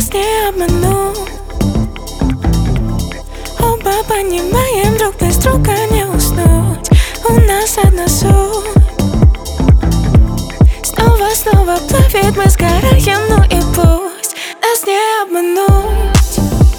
нас не обмануть. Оба понимаем, друг без друга не уснуть. У нас одна суть. Снова плавит, мы сгораем, ну и пусть. Нас не обмануть.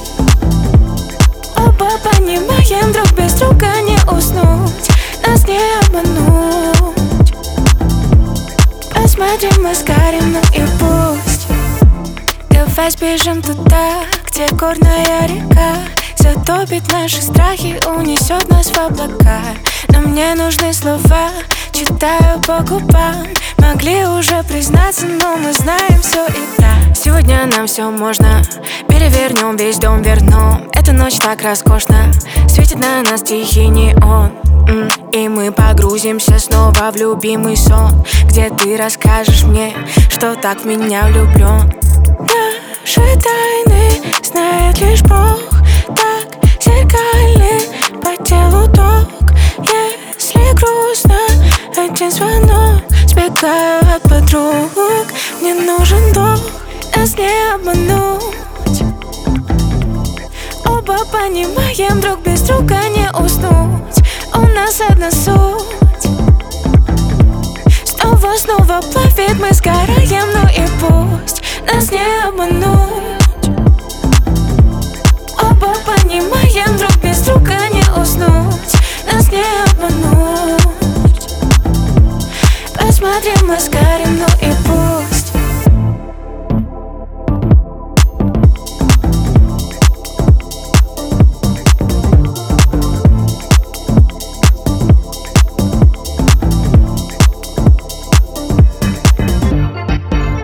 Оба понимаем, друг без друга не уснуть. Нас не обмануть. Посмотрим, мы сгорим, ну и пусть. Давай сбежим туда, где горная река затопит наши страхи, унесет нас в облака. Нам не нужны слова, читаю по губам. Могли уже признаться, но мы знаем все и так. Сегодня нам все можно, перевернем весь дом, вернем. Эта ночь так роскошна, светит на нас тихий неон. И мы погрузимся снова в любимый сон, где ты расскажешь мне, что так в меня влюблен. Наши тайны знает лишь Бог, так зеркальный по телу ток. Если грустно, один звонок, сбегаю от подруг, мне нужен долг. Нас не обмануть. Оба понимаем, друг без друга не уснуть. У нас одна суть. Снова плавит, мы сгораем, ну и пусть. Нас не обмануть. Оба понимаем, друг без друга не уснуть. Нас не обмануть. Посмотрим, мы сгорим, ну и